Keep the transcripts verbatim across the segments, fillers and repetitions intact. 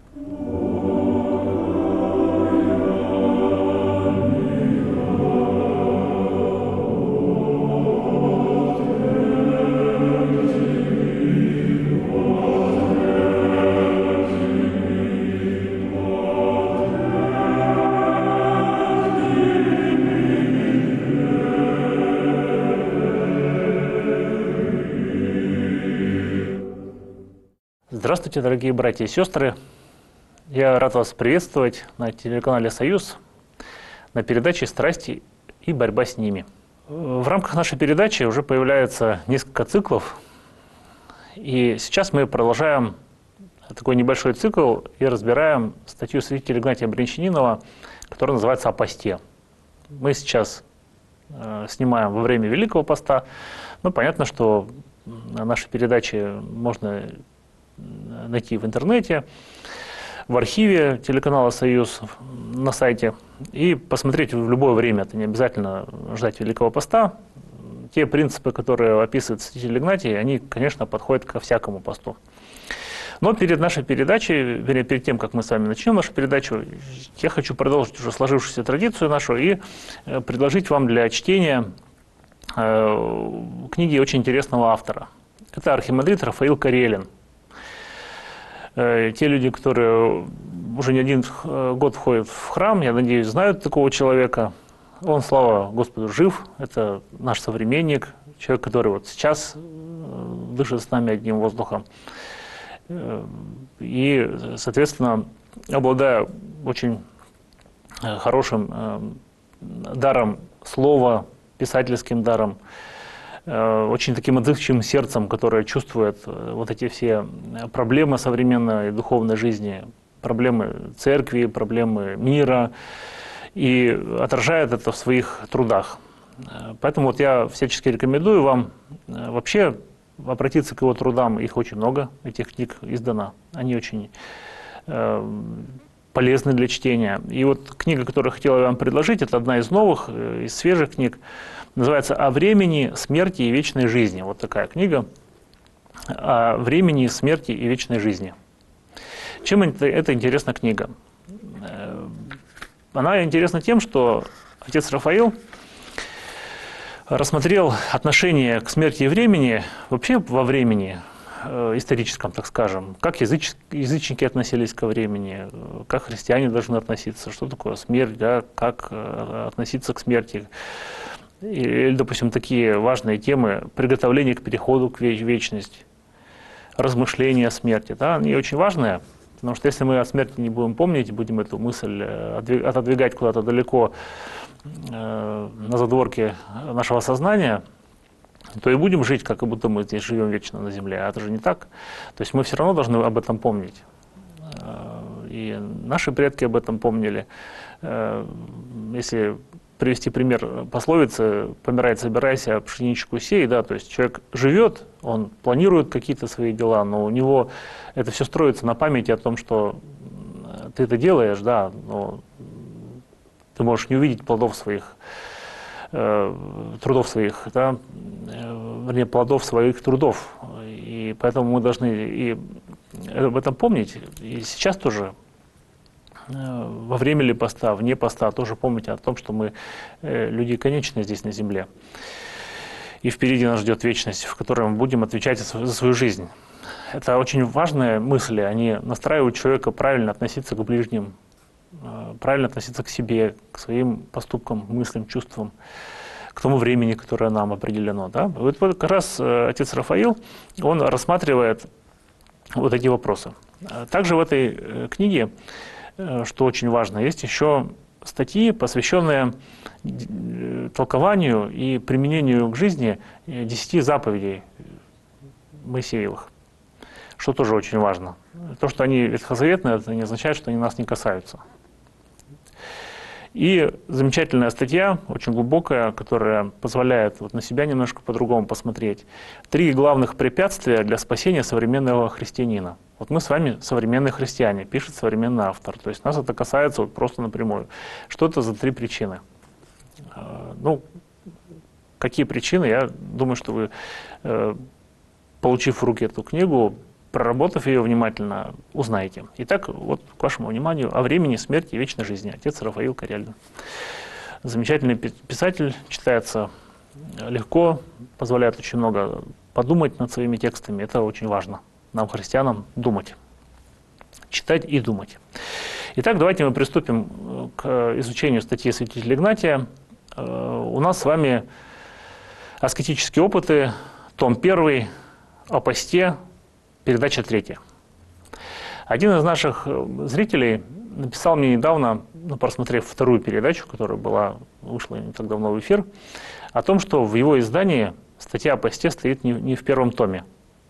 Здравствуйте, дорогие братья и сестры! Я рад вас приветствовать на телеканале «Союз» на передаче «Страсти и борьба с ними». В рамках нашей передачи уже появляется несколько циклов, и сейчас мы продолжаем такой небольшой цикл и разбираем статью святителя Игнатия Брянчанинова, которая называется «О посте». Мы сейчас э, снимаем во время Великого поста, но понятно, что наши передачи можно найти в интернете, в архиве телеканала «Союз» на сайте и посмотреть в любое время. Это не обязательно ждать Великого поста. Те принципы, которые описывает святитель Игнатий, они, конечно, подходят ко всякому посту. Но перед нашей передачей, вернее, перед тем, как мы с вами начнем нашу передачу, я хочу продолжить уже сложившуюся традицию нашу и предложить вам для чтения книги очень интересного автора. Это архимандрит Рафаил Карелин. Те люди, которые уже не один год входят в храм, я надеюсь, знают такого человека. Он, слава Господу, жив. Это наш современник, человек, который вот сейчас дышит с нами одним воздухом. И, соответственно, обладая очень хорошим даром слова, писательским даром, очень таким отзывчивым сердцем, которое чувствует вот эти все проблемы современной духовной жизни, проблемы церкви, проблемы мира, и отражает это в своих трудах. Поэтому вот я всячески рекомендую вам вообще обратиться к его трудам. Их очень много, этих книг издано. Они очень полезны для чтения. И вот книга, которую я хотел вам предложить, это одна из новых, из свежих книг. Называется «О времени, смерти и вечной жизни». Вот такая книга. О времени, смерти и вечной жизни. Чем это, это интересна книга? Она интересна тем, что отец Рафаил рассмотрел отношение к смерти и времени вообще во времени, историческом, так скажем, как языч, язычники относились ко времени, как христиане должны относиться, что такое смерть, да, как относиться к смерти. Или, допустим, такие важные темы: приготовление к переходу к вечности, размышления о смерти. Да, они очень важные, потому что если мы о смерти не будем помнить, будем эту мысль отодвигать куда-то далеко э, на задворке нашего сознания, то и будем жить, как будто мы здесь живем вечно на земле. А это же не так. То есть мы все равно должны об этом помнить. И наши предки об этом помнили. Если привести пример пословицы «помирай, собирайся, а пшеничку сей», да, то есть человек живет, он планирует какие-то свои дела, но у него это все строится на памяти о том, что ты это делаешь, да, но ты можешь не увидеть плодов своих, э, трудов своих, да, э, вернее, плодов своих трудов, и поэтому мы должны и об этом помнить, и сейчас тоже. Во время ли поста, вне поста, тоже помните о том, что мы люди конечные здесь на земле. И впереди нас ждет вечность, в которой мы будем отвечать за свою жизнь. Это очень важные мысли, они настраивают человека правильно относиться к ближним, правильно относиться к себе, к своим поступкам, мыслям, чувствам, к тому времени, которое нам определено. Да? Вот как раз отец Рафаил, он рассматривает вот эти вопросы. Также в этой книге, что очень важно, есть еще статьи, посвященные толкованию и применению к жизни десяти заповедей Моисеевых, что тоже очень важно. То, что они ветхозаветные, это не означает, что они нас не касаются. И замечательная статья, очень глубокая, которая позволяет вот на себя немножко по-другому посмотреть. Три главных препятствия для спасения современного христианина. Вот мы с вами современные христиане, пишет современный автор. То есть нас это касается вот просто напрямую. Что это за три причины? Ну, какие причины? Я думаю, что вы, получив в руки эту книгу, проработав ее внимательно, узнаете. Итак, вот к вашему вниманию о времени, смерти и вечной жизни. Отец Рафаил Карелин. Замечательный писатель, читается легко, позволяет очень много подумать над своими текстами. Это очень важно. Нам, христианам, думать. Читать и думать. Итак, давайте мы приступим к изучению статьи святителя Игнатия. У нас с вами аскетические опыты, том первый, о посте, передача третья. Один из наших зрителей написал мне недавно, ну, просмотрев вторую передачу, которая была, вышла не так давно в эфир, о том, что в его издании статья о посте стоит не, не в первом томе.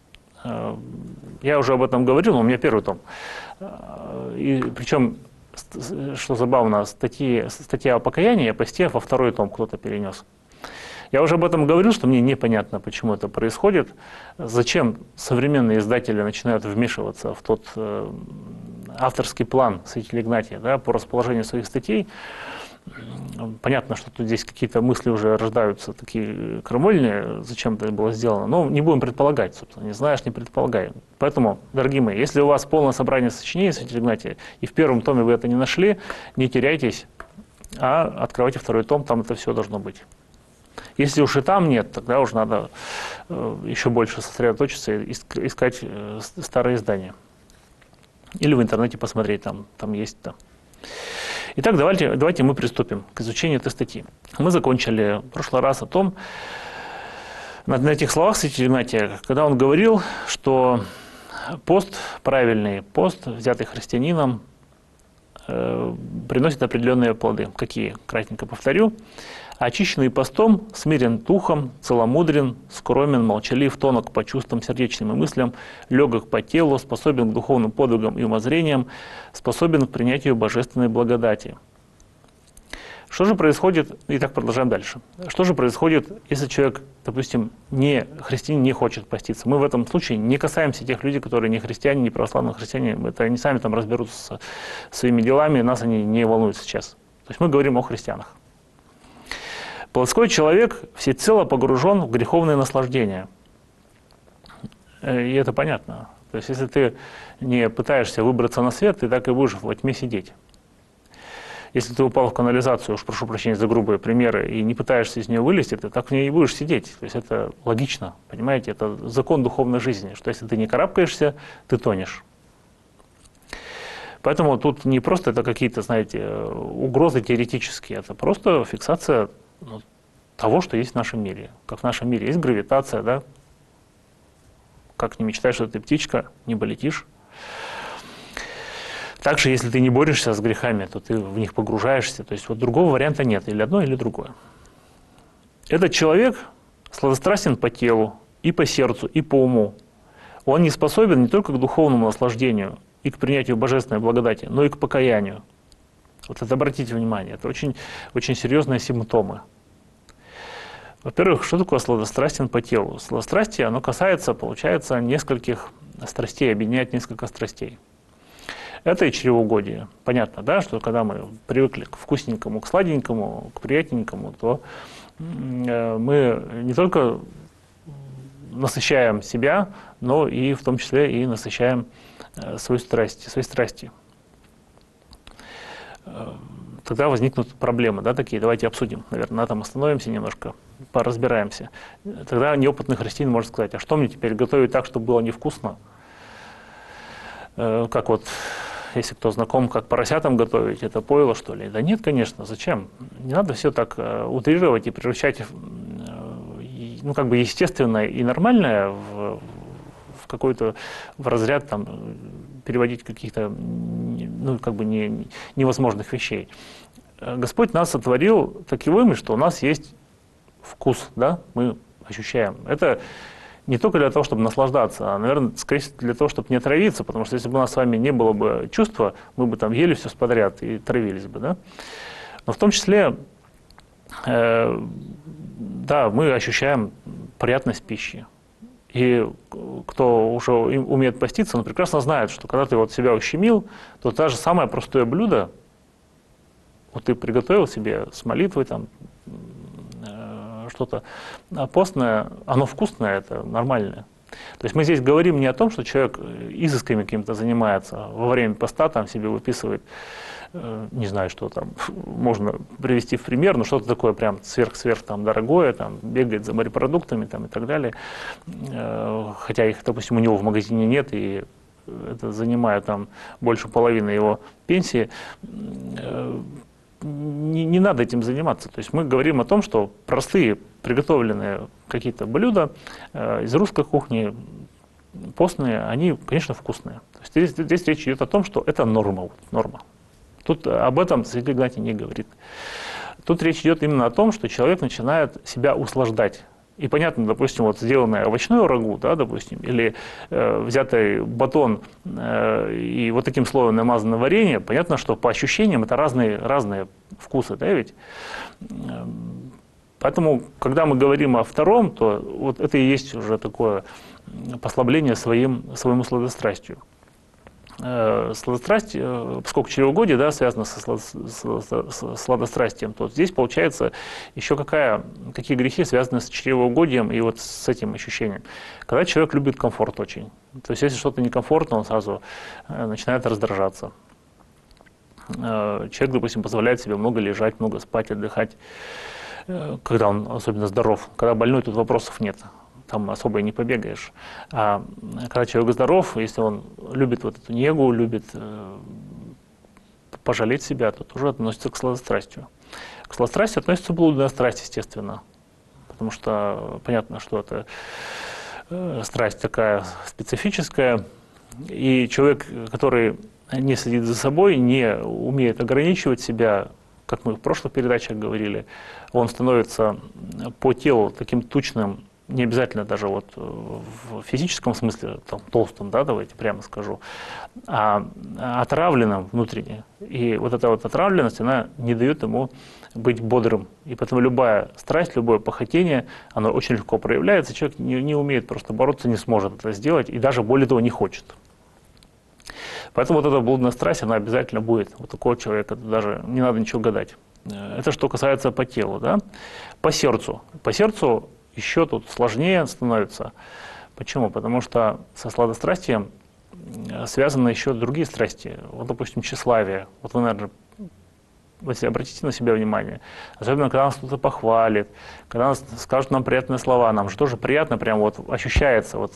Я уже об этом говорил, но у меня первый том. И причем, что забавно, статьи, статья о покаянии, о посте во второй том кто-то перенес. Я уже об этом говорил, что мне непонятно, почему это происходит. Зачем современные издатели начинают вмешиваться в тот э, авторский план святителя Игнатия, да, по расположению своих статей. Понятно, что тут здесь какие-то мысли уже рождаются, такие крамольные, зачем это было сделано. Но не будем предполагать, собственно. Не знаешь, не предполагай. Поэтому, дорогие мои, если у вас полное собрание сочинений святителя Игнатия, и в первом томе вы это не нашли, не теряйтесь, а открывайте второй том, там это все должно быть. Если уж и там нет, тогда уже надо э, еще больше сосредоточиться и искать э, старые издания. Или в интернете посмотреть, там, там есть. Там. Итак, давайте, давайте мы приступим к изучению этой статьи. Мы закончили в прошлый раз о том, на, на этих словах святителя Игнатия, когда он говорил, что пост правильный, пост, взятый христианином, э, приносит определенные плоды. Какие? Кратенько повторю. Очищенный постом, смирен духом, целомудрен, скромен, молчалив, тонок по чувствам, сердечным и мыслям, легок по телу, способен к духовным подвигам и умозрениям, способен к принятию божественной благодати. Что же происходит, и так продолжаем дальше, что же происходит, если человек, допустим, не христианин, не хочет поститься? Мы в этом случае не касаемся тех людей, которые не христиане, не православные христиане, это они сами там разберутся со своими делами, нас они не волнуют сейчас. То есть мы говорим о христианах. Плотской человек всецело погружен в греховные наслаждения. И это понятно. То есть, если ты не пытаешься выбраться на свет, ты так и будешь во тьме сидеть. Если ты упал в канализацию, уж прошу прощения за грубые примеры, и не пытаешься из нее вылезти, ты так в ней и будешь сидеть. То есть, это логично, понимаете? Это закон духовной жизни, что если ты не карабкаешься, ты тонешь. Поэтому тут не просто это какие-то, знаете, угрозы теоретические, это просто фиксация ну, того, что есть в нашем мире. Как в нашем мире есть гравитация, да? Как не мечтаешь, что ты птичка, не полетишь. Также, если ты не борешься с грехами, то ты в них погружаешься. То есть вот другого варианта нет, или одно, или другое. Этот человек сладострастен по телу, и по сердцу, и по уму. Он не способен не только к духовному наслаждению и к принятию божественной благодати, но и к покаянию. Вот это обратите внимание, это очень, очень серьезные симптомы. Во-первых, что такое сладострастен по телу? Сладострастие, оно касается, получается, нескольких страстей, объединяет несколько страстей. Это и чревоугодие. Понятно, да, что когда мы привыкли к вкусненькому, к сладенькому, к приятненькому, то мы не только насыщаем себя, но и в том числе и насыщаем свою страсть, свои страсти. Тогда возникнут проблемы, да, такие. Давайте обсудим, наверное, на этом остановимся немножко, поразбираемся. Тогда неопытный христианин может сказать, а что мне теперь готовить так, чтобы было невкусно? Э, как вот, если кто знаком, как поросятам готовить, это пойло, что ли? Да нет, конечно, зачем? Не надо все так э, утрировать и превращать, в, э, ну, как бы естественное и нормальное в, в какой-то, в разряд, там, переводить каких-то, ну, как бы не, невозможных вещей. Господь нас сотворил таковыми, что у нас есть вкус, да, мы ощущаем. Это не только для того, чтобы наслаждаться, а, наверное, скорее всего, для того, чтобы не отравиться, потому что если бы у нас с вами не было бы чувства, мы бы там ели все подряд и травились бы, да. Но в том числе, э, да, мы ощущаем приятность пищи. И кто уже умеет поститься, он прекрасно знает, что когда ты вот себя ущемил, то даже самое простое блюдо, вот ты приготовил себе с молитвой там э, что-то постное, оно вкусное, это нормальное. То есть мы здесь говорим не о том, что человек изысками каким-то занимается, во время поста там себе выписывает, не знаю, что там можно привести в пример, но что-то такое прям сверх-сверх там дорогое, там бегает за морепродуктами там и так далее, хотя их, допустим, у него в магазине нет, и это занимает там больше половины его пенсии. Не, не надо этим заниматься. То есть мы говорим о том, что простые приготовленные какие-то блюда э, из русской кухни, постные, они, конечно, вкусные. То есть здесь, здесь речь идет о том, что это норма. Вот, норма. Тут об этом Святой Игнатий не говорит. Тут речь идет именно о том, что человек начинает себя услаждать. И понятно, допустим, вот сделанное овощное рагу, да, допустим, или э, взятый батон э, и вот таким слоем намазанное варенье, понятно, что по ощущениям это разные, разные вкусы, да, ведь? Поэтому, когда мы говорим о втором, то вот это и есть уже такое послабление своим, своему сладострастию. Сладострастие, поскольку чревоугодие, да, связано со сладострастием, то здесь получается еще какая, какие грехи связаны с чревоугодием и вот с этим ощущением. Когда человек любит комфорт очень, то есть если что-то некомфортно, он сразу начинает раздражаться. Человек, допустим, позволяет себе много лежать, много спать, отдыхать, когда он особенно здоров. Когда больной, тут вопросов нет. Там особо и не побегаешь. А когда человек здоров, если он любит вот эту негу, любит э, пожалеть себя, то тоже относится к сладострастию. К сладострастию относится блудная страсть, естественно. Потому что понятно, что это э, страсть такая специфическая. И человек, который не следит за собой, не умеет ограничивать себя, как мы в прошлых передачах говорили, он становится по телу таким тучным, не обязательно даже вот в физическом смысле, там, толстым, да, давайте прямо скажу, а отравленным внутренне. И вот эта вот отравленность, она не дает ему быть бодрым. И поэтому любая страсть, любое похотение, оно очень легко проявляется, человек не, не умеет просто бороться, не сможет это сделать, и даже более того не хочет. Поэтому вот эта блудная страсть, она обязательно будет. Вот такого человека даже не надо ничего гадать. Это что касается по телу, да. По сердцу. По сердцу еще тут сложнее становится. Почему? Потому что со сладострастием связаны еще другие страсти. Вот, допустим, тщеславие. Вот вы, наверное, если обратите на себя внимание, особенно когда нас кто-то похвалит, когда нас скажут нам приятные слова, нам же тоже приятно, прям вот ощущается вот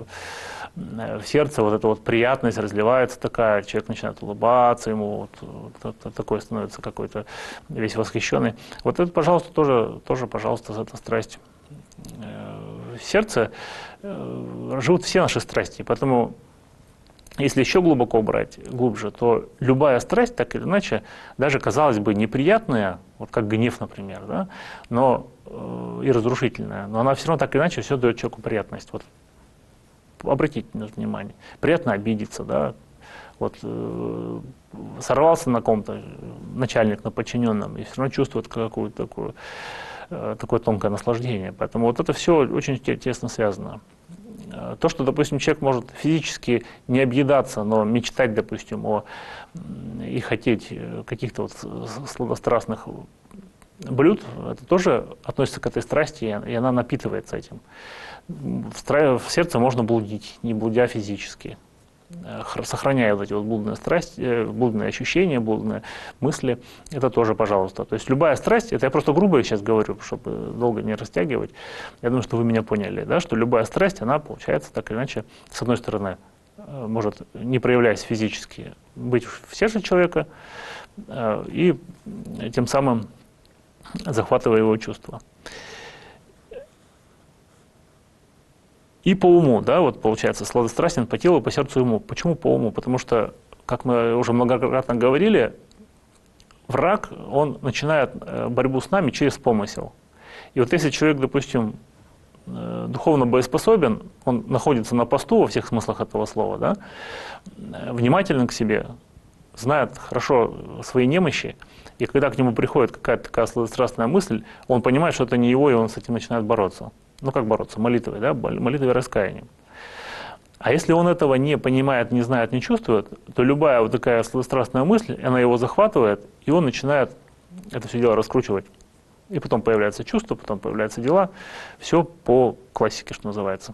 в сердце вот эта вот приятность разливается такая, человек начинает улыбаться, ему вот, вот такой становится какой-то весь восхищенный. Вот это, пожалуйста, тоже, тоже пожалуйста, эта страсть. В сердце живут все наши страсти, поэтому если еще глубоко брать, глубже, то любая страсть, так или иначе, даже, казалось бы, неприятная, вот как гнев, например, да, но и разрушительная, но она все равно так или иначе все дает человеку приятность. Вот обратите на это внимание. Приятно обидеться, да, вот э, сорвался на ком-то начальник на подчиненном и все равно чувствует какую-то такую, э, такое тонкое наслаждение. Поэтому вот это все очень тесно связано. То, что, допустим, человек может физически не объедаться, но мечтать, допустим, о, и хотеть каких-то вот сладострастных блюд, это тоже относится к этой страсти, и она напитывается этим. В сердце можно блудить, не блудя физически, сохраняя вот эти вот блудные страсти, блудные ощущения, блудные мысли, это тоже, пожалуйста. То есть любая страсть, это я просто грубо сейчас говорю, чтобы долго не растягивать, я думаю, что вы меня поняли, да, что любая страсть, она получается так или иначе, с одной стороны, может, не проявляясь физически, быть в сердце человека и тем самым захватывая его чувства. И по уму, да, вот получается, сладострастен по телу, по сердцу и уму. Почему по уму? Потому что, как мы уже многократно говорили, враг, он начинает борьбу с нами через помысел. И вот если человек, допустим, духовно боеспособен, он находится на посту во всех смыслах этого слова, да, внимателен к себе, знает хорошо свои немощи, и когда к нему приходит какая-то такая сладострастная мысль, он понимает, что это не его, и он с этим начинает бороться. Ну как бороться? Молитвой, да? Молитвой и раскаянием. А если он этого не понимает, не знает, не чувствует, то любая вот такая сладострастная мысль, она его захватывает, и он начинает это все дело раскручивать. И потом появляются чувства, потом появляются дела. Все по классике, что называется.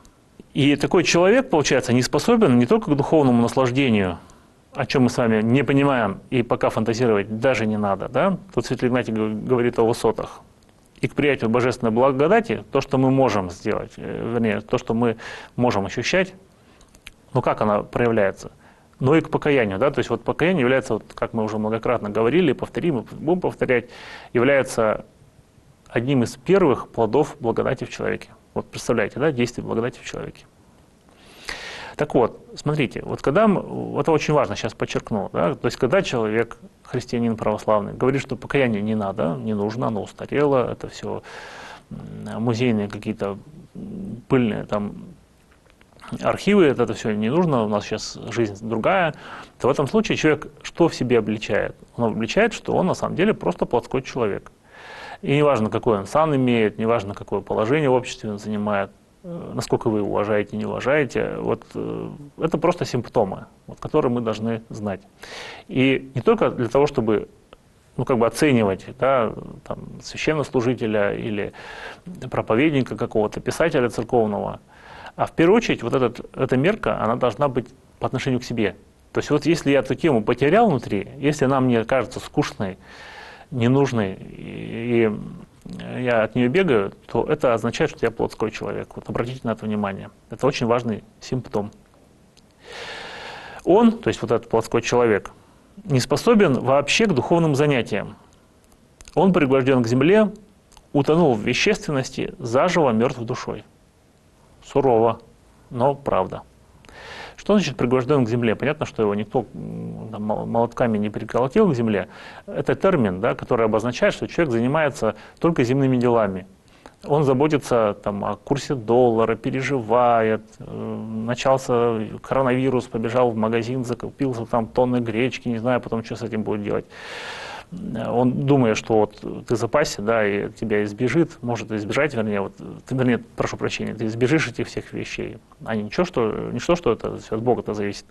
И такой человек, получается, не способен не только к духовному наслаждению, о чем мы с вами не понимаем, и пока фантазировать даже не надо. Да? Тут Святой Игнатий говорит о высотах. И к приятию божественной благодати, то, что мы можем сделать, вернее, то, что мы можем ощущать, ну как она проявляется? Ну и к покаянию. Да? То есть вот покаяние является, вот, как мы уже многократно говорили, повторим, и будем повторять, является одним из первых плодов благодати в человеке. Вот представляете, да, действие благодати в человеке. Так вот, смотрите, вот когда, мы, это очень важно, сейчас подчеркну, да, то есть когда человек, христианин православный, говорит, что покаяние не надо, не нужно, оно устарело, это все музейные какие-то пыльные там архивы, это, это все не нужно, у нас сейчас жизнь другая, то в этом случае человек что в себе обличает? Он обличает, что он на самом деле просто плотской человек. И неважно, какой он сан имеет, неважно, какое положение в обществе он занимает, насколько вы его уважаете, не уважаете, вот это просто симптомы, вот, которые мы должны знать. И не только для того, чтобы ну, как бы оценивать, да, там, священнослужителя или проповедника какого-то, писателя церковного, а в первую очередь вот этот, эта мерка, она должна быть по отношению к себе. То есть вот если я эту тему потерял внутри, если она мне кажется скучной, ненужной, и я от нее бегаю, то это означает, что я плотской человек. Вот обратите на это внимание. Это очень важный симптом. Он, то есть вот этот плотской человек, не способен вообще к духовным занятиям. Он пригвожден к земле, утонул в вещественности, заживо мертв душой. Сурово, но правда. Что значит пригвожден к земле? Понятно, что его никто там, молотками не приколотил к земле. Это термин, да, который обозначает, что человек занимается только земными делами. Он заботится там, о курсе доллара, переживает. Начался коронавирус, побежал в магазин, закупил там тонны гречки, не знаю потом, что с этим будет делать. Он думает, что вот ты запасся, да, и тебя избежит, может избежать, вернее, вот, ты, вернее, прошу прощения, ты избежишь этих всех вещей. А ничего, что, ничто, что это все от Бога-то зависит.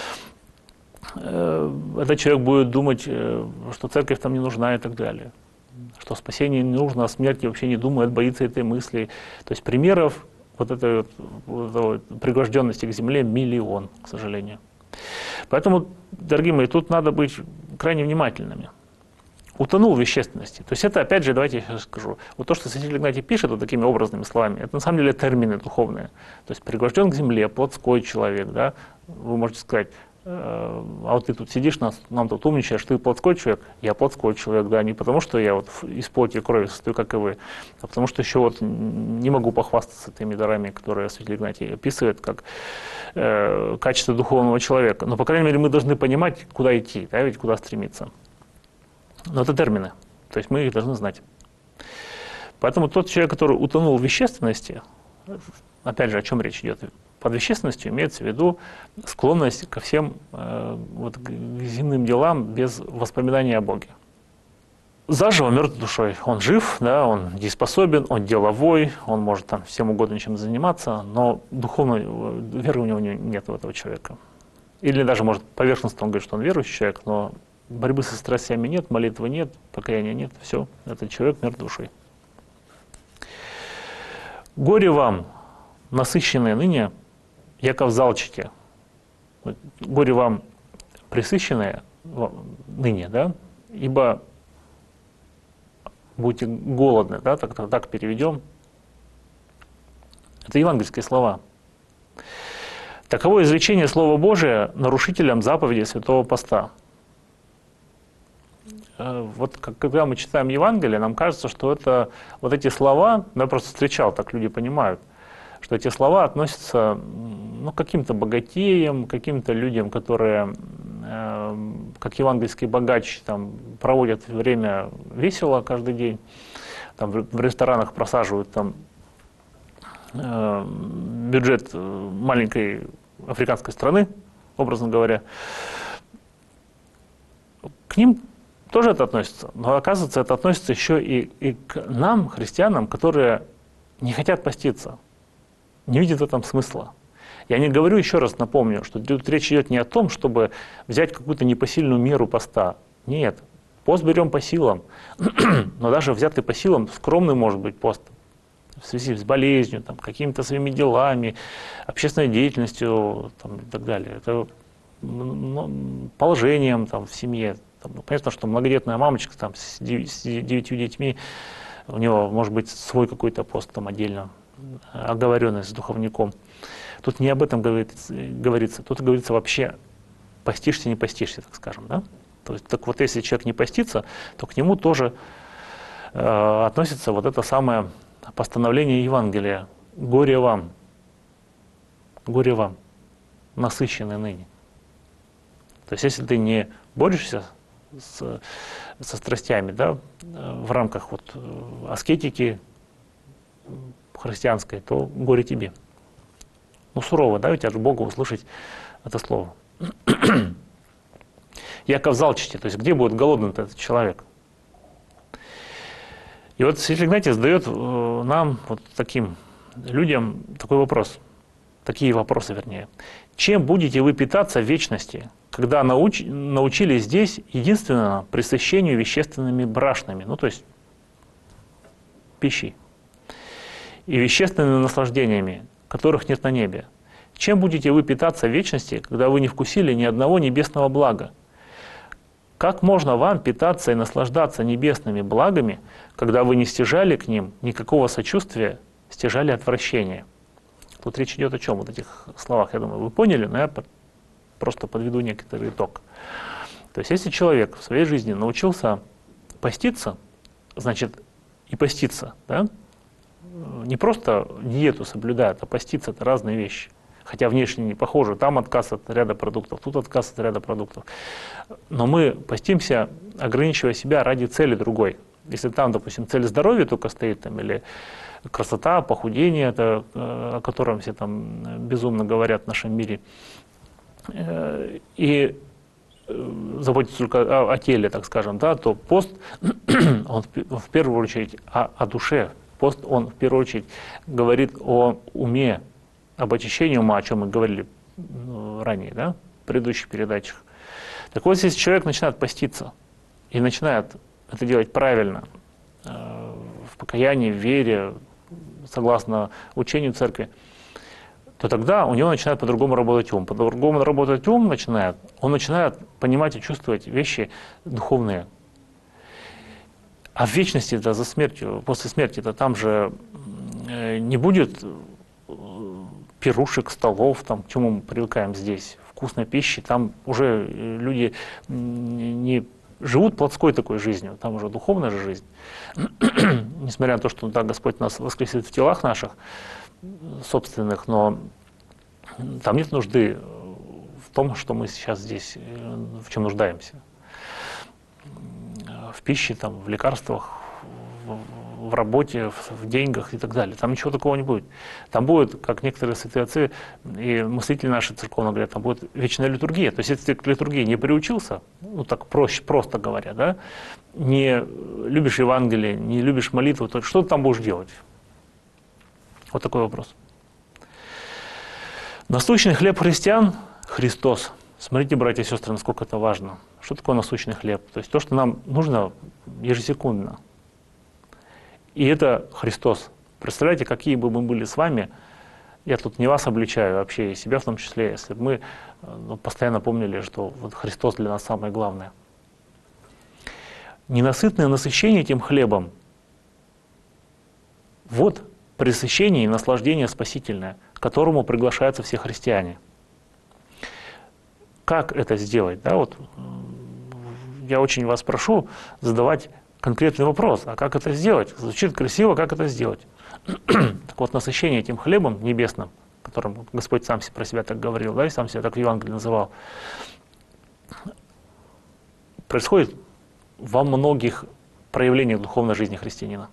Этот человек будет думать, что церковь там не нужна и так далее. Что спасение не нужно, о смерти вообще не думает, боится этой мысли. То есть примеров вот этой вот, вот, пригвожденности к земле миллион, к сожалению. Поэтому, дорогие мои, тут надо быть крайне внимательными. Утонул в вещественности. То есть это, опять же, давайте я сейчас скажу. Вот то, что Святитель Игнатий пишет вот такими образными словами, это на самом деле термины духовные. То есть пригвожден к земле, плотской человек, да. Вы можете сказать, э, а вот ты тут сидишь, нас, нам тут умничаешь, ты плотской человек, я плотской человек, да, не потому что я вот из плоти и крови состою, как и вы, а потому что еще вот не могу похвастаться теми дарами, которые Святитель Игнатий описывает, как э, качество духовного человека. Но, по крайней мере, мы должны понимать, куда идти, да, ведь куда стремиться. Но это термины, то есть мы их должны знать. Поэтому тот человек, который утонул в вещественности, опять же, о чем речь идет? Под вещественностью имеется в виду склонность ко всем э, вот, к земным делам без воспоминания о Боге. Заживо мертв душой. Он жив, да, он дееспособен, он деловой, он может там всем угодно чем заниматься, но духовной веры у него нет, у этого человека. Или даже, может, поверхностно он говорит, что он верующий человек, но борьбы со страстями нет, молитвы нет, покаяния нет, все, этот человек мертв душой. Горе вам, насыщенные ныне, яко в залчите. Горе вам, пресыщенные ныне, да, ибо будете голодны, да, так, так, так переведем. Это евангельские слова. Таково изречение Слова Божия нарушителям заповеди Святого Поста. Вот когда мы читаем Евангелие, нам кажется, что это вот эти слова, я просто встречал, так люди понимают, что эти слова относятся ну, к каким-то богатеям, каким-то людям, которые, э, как евангельский богач, там, проводят время весело каждый день, там, в ресторанах просаживают там, э, бюджет маленькой африканской страны, образно говоря. К ним тоже это относится, но оказывается, это относится еще и, и к нам, христианам, которые не хотят поститься, не видят в этом смысла. Я не говорю, еще раз напомню, что тут речь идет не о том, чтобы взять какую-то непосильную меру поста. Нет, пост берем по силам, но даже взятый по силам, скромный может быть пост, в связи с болезнью, там, какими-то своими делами, общественной деятельностью там, и так далее. Это ну, положением там, в семье. Там, ну, понятно, что многодетная мамочка там, с девятью детьми, у него может быть свой какой-то пост там отдельно, оговоренный с духовником. Тут не об этом говорится, говорится, тут говорится вообще постишься, не постишься, так скажем. Да? То есть, так вот, если человек не постится, то к нему тоже э, относится вот это самое постановление Евангелия. Горе вам, горе вам, насыщенный ныне. То есть, если ты не борешься с, со страстями, да, в рамках вот аскетики христианской, то горе тебе. Ну, сурово, да, у тебя же Богу услышать это слово. Яков Залчите, то есть где будет голодный этот человек? И вот Святой Игнатий задает нам, вот таким людям, такой вопрос, такие вопросы, вернее. Чем будете вы питаться в вечности, когда науч, научились здесь единственно пресыщению вещественными брашными, ну то есть пищей, и вещественными наслаждениями, которых нет на небе? Чем будете вы питаться в вечности, когда вы не вкусили ни одного небесного блага? Как можно вам питаться и наслаждаться небесными благами, когда вы не стяжали к ним никакого сочувствия, стяжали отвращения? Тут речь идет о чем? Вот этих словах, я думаю, вы поняли, но я просто подведу некоторый итог. То есть, если человек в своей жизни научился поститься, значит, и поститься, да? Не просто диету соблюдает, а поститься — это разные вещи. Хотя внешне не похоже, там отказ от ряда продуктов, тут отказ от ряда продуктов. Но мы постимся, ограничивая себя ради цели другой. Если там, допустим, цель здоровья только стоит, там, или красота, похудение, это, о котором все там безумно говорят в нашем мире, и заботиться только о, о теле, так скажем, да, то пост, он в первую очередь о, о душе. Пост, он в первую очередь говорит о уме, об очищении ума, о чем мы говорили ранее, да, в предыдущих передачах. Так вот, если человек начинает поститься и начинает это делать правильно, в покаянии, в вере, согласно учению церкви, то тогда у него начинает по-другому работать ум. По-другому работать ум начинает, он начинает понимать и чувствовать вещи духовные. А в вечности, да, за смертью, после смерти, то там же не будет пирушек, столов, там, к чему мы привыкаем здесь, вкусной пищи, там уже люди не живут плотской такой жизнью, там уже духовная же жизнь. Несмотря на то, что да, Господь нас воскресит в телах наших собственных, но там нет нужды в том, что мы сейчас здесь, в чем нуждаемся. В пище, там, в лекарствах, в, в работе, в, в деньгах и так далее. Там ничего такого не будет. Там будет, как некоторые святые отцы и мыслители наши церковно говорят, там будет вечная литургия. То есть, если ты к литургии не приучился, ну так проще, просто говоря, да, не любишь Евангелие, не любишь молитву, то что ты там будешь делать? Вот такой вопрос. Насущный хлеб христиан – Христос. Смотрите, братья и сестры, насколько это важно. Что такое насущный хлеб? То есть то, что нам нужно ежесекундно. И это Христос. Представляете, какие бы мы были с вами, я тут не вас обличаю, вообще и себя в том числе, если бы мы ну, постоянно помнили, что вот Христос для нас самое главное. Ненасытное насыщение этим хлебом – вот пресыщение и наслаждение спасительное, к которому приглашаются все христиане. Как это сделать? Да, вот, я очень вас прошу задавать конкретный вопрос. А как это сделать? Звучит красиво, как это сделать? Так вот, насыщение этим хлебом небесным, которым Господь сам про себя так говорил, да, и сам себя так в Евангелии называл, происходит во многих проявлениях духовной жизни христианина.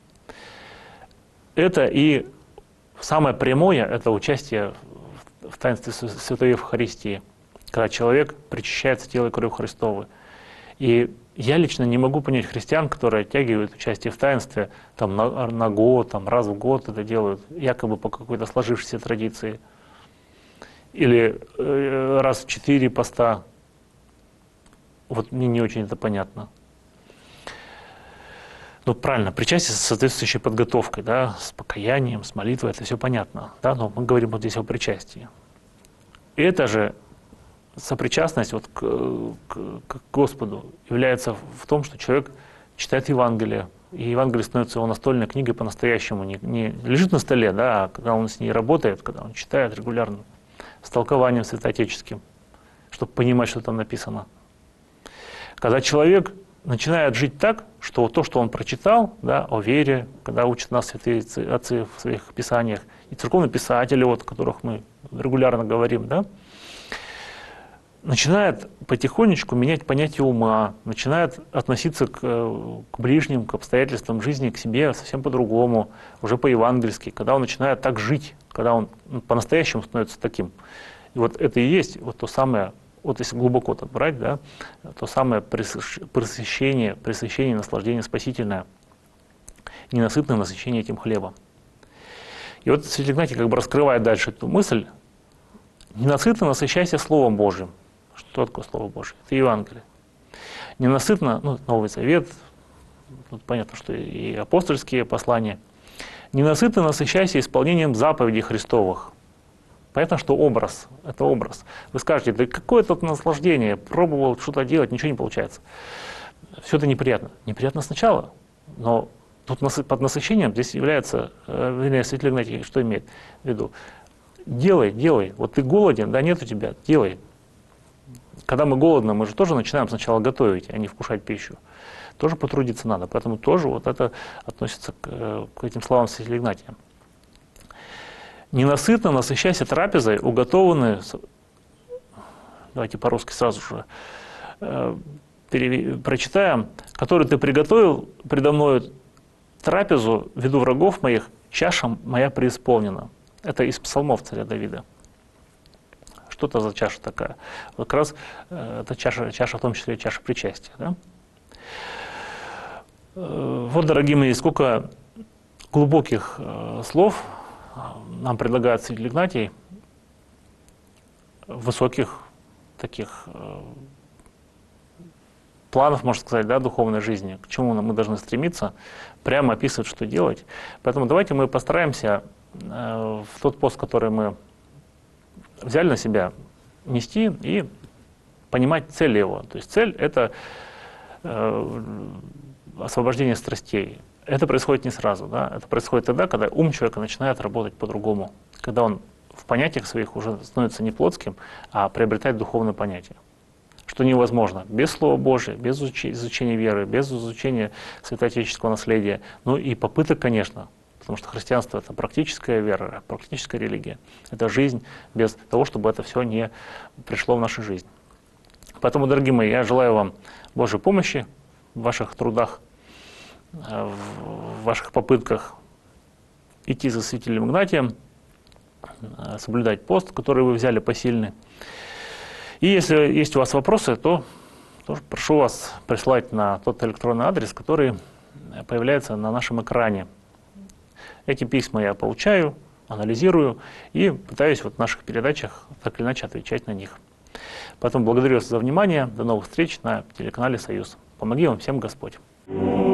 Это и самое прямое, это участие в таинстве Святой Евхаристии, когда человек причащается телом и кровью Христовой. И я лично не могу понять христиан, которые оттягивают участие в таинстве там, на, на год, там, раз в год это делают, якобы по какой-то сложившейся традиции. Или э, раз в четыре поста. Вот мне не очень это понятно. Ну, правильно, причастие с соответствующей подготовкой, да, с покаянием, с молитвой, это все понятно, да, но мы говорим вот здесь о причастии. И это же сопричастность вот к, к, к Господу является в том, что человек читает Евангелие, и Евангелие становится его настольной книгой по-настоящему, не, не лежит на столе, да, а когда он с ней работает, когда он читает регулярно, с толкованием святоотеческим, чтобы понимать, что там написано. Когда человек начинает жить так, что вот то, что он прочитал, да, о вере, когда учат нас святые отцы в своих писаниях, и церковные писатели, вот, о которых мы регулярно говорим, да, начинает потихонечку менять понятие ума, начинает относиться к, к ближним, к обстоятельствам жизни, к себе совсем по-другому, уже по-евангельски, когда он начинает так жить, когда он по-настоящему становится таким. И вот это и есть вот то самое, вот если глубоко так брать, да, то самое пресыщение, пресыщение, наслаждение спасительное, ненасытное насыщение этим хлебом. И вот Святитель Игнатий как бы раскрывает дальше эту мысль: ненасытно насыщайся Словом Божьим. Что такое Слово Божье? Это Евангелие. Ненасытно, ну, Новый Завет, тут понятно, что и апостольские послания. Ненасытно насыщайся исполнением заповедей Христовых. Понятно, что образ, это образ. Вы скажете, да какое тут наслаждение, пробовал что-то делать, ничего не получается. Все это неприятно. Неприятно сначала, но тут под насыщением здесь является, вернее, Святитель Игнатий что имеет в виду? Делай, делай. Вот ты голоден, да нет у тебя, делай. Когда мы голодны, мы же тоже начинаем сначала готовить, а не вкушать пищу. Тоже потрудиться надо. Поэтому тоже вот это относится к, к этим словам Святителя Игнатия. Ненасытно насыщайся трапезой, уготованной, давайте по-русски сразу же э, перев... прочитаем, который ты приготовил предо мною трапезу в виду врагов моих, чаша моя преисполнена. Это из псалмов царя Давида. Что это за чаша такая? Вот как раз э, это чаша, чаша, в том числе чаша причастия. Да? Э, вот, дорогие мои, сколько глубоких э, слов нам предлагает Святитель Игнатий, высоких таких э, планов, можно сказать, да, духовной жизни, к чему мы должны стремиться, прямо описывать, что делать. Поэтому давайте мы постараемся э, в тот пост, который мы взяли на себя, нести и понимать цель его. То есть цель — это э, освобождение страстей. Это происходит не сразу, да? Это происходит тогда, когда ум человека начинает работать по-другому, когда он в понятиях своих уже становится не плотским, а приобретает духовное понятие, что невозможно без Слова Божия, без изучения веры, без изучения святоотеческого наследия, ну и попыток, конечно, потому что христианство — это практическая вера, практическая религия, это жизнь без того, чтобы это все не пришло в нашу жизнь. Поэтому, дорогие мои, я желаю вам Божьей помощи в ваших трудах, в ваших попытках идти за Святителем Игнатием, соблюдать пост, который вы взяли посильный. И если есть у вас вопросы, то, то прошу вас присылать на тот электронный адрес, который появляется на нашем экране. Эти письма я получаю, анализирую и пытаюсь вот в наших передачах так или иначе отвечать на них. Поэтому благодарю вас за внимание. До новых встреч на телеканале «Союз». Помоги вам всем Господь.